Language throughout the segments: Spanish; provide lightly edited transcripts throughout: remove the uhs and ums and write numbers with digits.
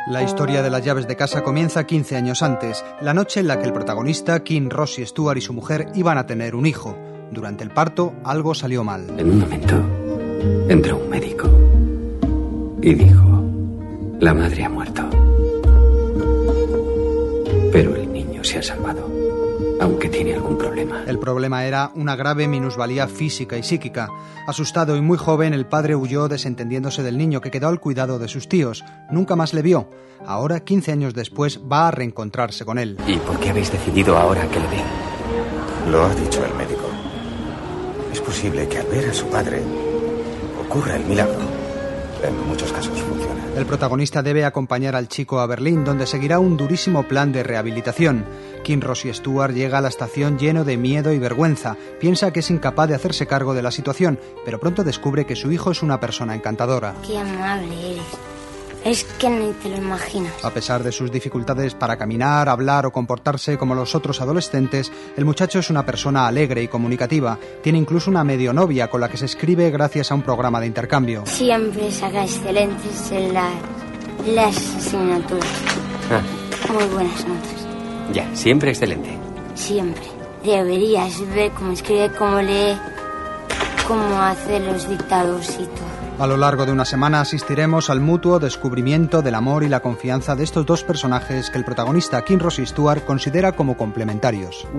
La historia de Las llaves de casa comienza 15 años antes, la noche en la que el protagonista, Kim Rossi Stuart, y su mujer iban a tener un hijo. Durante el parto, algo salió mal. En un momento, entró un médico y dijo: la madre ha muerto, pero el niño se ha salvado, aunque tiene algún problema. El problema era una grave minusvalía física y psíquica. Asustado y muy joven, el padre huyó desentendiéndose del niño, que quedó al cuidado de sus tíos. Nunca más le vio. Ahora, 15 años después, va a reencontrarse con él. ¿Y por qué habéis decidido ahora que le ve? Lo ha dicho el médico. Es posible que al ver a su padre ocurra el milagro. En muchos casos funciona. El protagonista debe acompañar al chico a Berlín, donde seguirá un durísimo plan de rehabilitación. Kim Rossi Stuart llega a la estación lleno de miedo y vergüenza. Piensa que es incapaz de hacerse cargo de la situación, pero pronto descubre que su hijo es una persona encantadora. Qué amable eres. Es que ni te lo imaginas. A pesar de sus dificultades para caminar, hablar o comportarse como los otros adolescentes, el muchacho es una persona alegre y comunicativa. Tiene incluso una medio novia con la que se escribe gracias a un programa de intercambio. Siempre saca excelentes en las asignaturas. Muy buenas notas. Ya, siempre excelente. Siempre. Deberías ver cómo escribe, cómo lee, cómo hace los dictados y todo. A lo largo de una semana asistiremos al mutuo descubrimiento del amor y la confianza de estos dos personajes que el protagonista, Kim Rossi Stuart, considera como complementarios.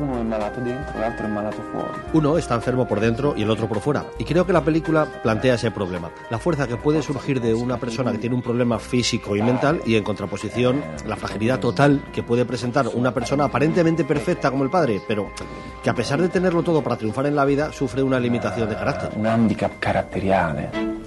Uno está enfermo por dentro y el otro por fuera. Y creo que la película plantea ese problema. La fuerza que puede surgir de una persona que tiene un problema físico y mental, y en contraposición, la fragilidad total que puede presentar una persona aparentemente perfecta como el padre, pero que a pesar de tenerlo todo para triunfar en la vida, sufre una limitación de carácter. Un handicap caratteriale.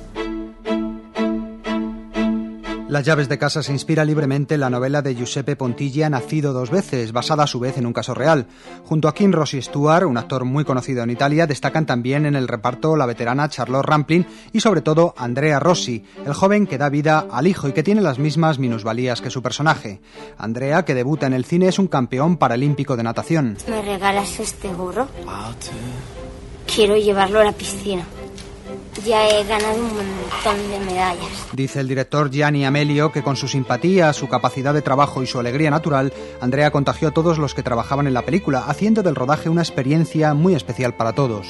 Las llaves de casa se inspira libremente en la novela de Giuseppe Pontilla, Nacido dos veces, basada a su vez en un caso real. Junto a Kim Rossi Stuart, un actor muy conocido en Italia, destacan también en el reparto la veterana Charlotte Rampling y sobre todo Andrea Rossi, el joven que da vida al hijo y que tiene las mismas minusvalías que su personaje. Andrea, que debuta en el cine, es un campeón paralímpico de natación. ¿Me regalas este gorro? Quiero llevarlo a la piscina. Ya he ganado un montón de medallas. Dice el director Gianni Amelio que con su simpatía, su capacidad de trabajo y su alegría natural, Andrea contagió a todos los que trabajaban en la película, haciendo del rodaje una experiencia muy especial para todos.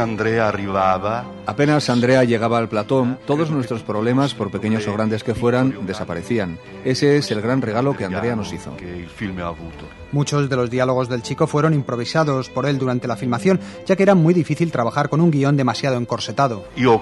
Apenas Andrea llegaba al platón, todos nuestros problemas, por pequeños o grandes que fueran, desaparecían. Ese es el gran regalo que Andrea nos hizo. Muchos de los diálogos del chico fueron improvisados por él durante la filmación, ya que era muy difícil trabajar con un guión demasiado encorsetado.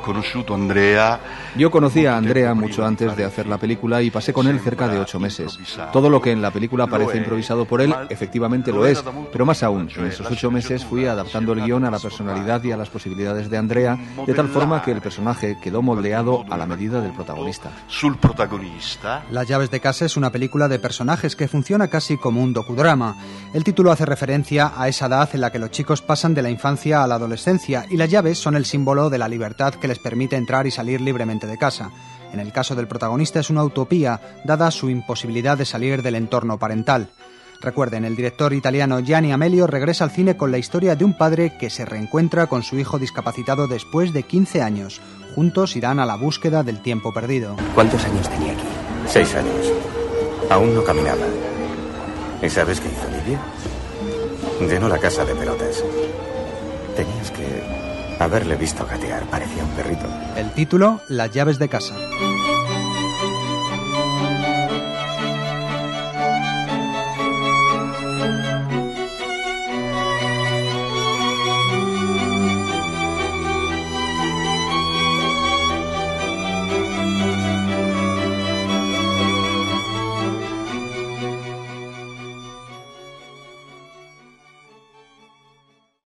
Yo conocí a Andrea mucho antes de hacer la película y pasé con él cerca de 8 meses. Todo lo que en la película parece improvisado por él, efectivamente lo es, pero más aún, en esos 8 meses fui adaptando el guión a la personalidad y a las posibilidades de Andrea, de tal forma que el personaje quedó moldeado a la medida del protagonista. Las llaves de casa es una película de personajes que funciona casi como un docudrama. El título hace referencia a esa edad en la que los chicos pasan de la infancia a la adolescencia y las llaves son el símbolo de la libertad que les permite entrar y salir libremente de casa. En el caso del protagonista es una utopía, dada su imposibilidad de salir del entorno parental. Recuerden, el director italiano Gianni Amelio regresa al cine con la historia de un padre que se reencuentra con su hijo discapacitado después de 15 años. Juntos irán a la búsqueda del tiempo perdido. ¿Cuántos años tenía aquí? 6 años. Aún no caminaba. ¿Y sabes qué hizo Livia? Llenó la casa de pelotas. Tenías que haberle visto gatear, parecía un perrito. El título, Las llaves de casa.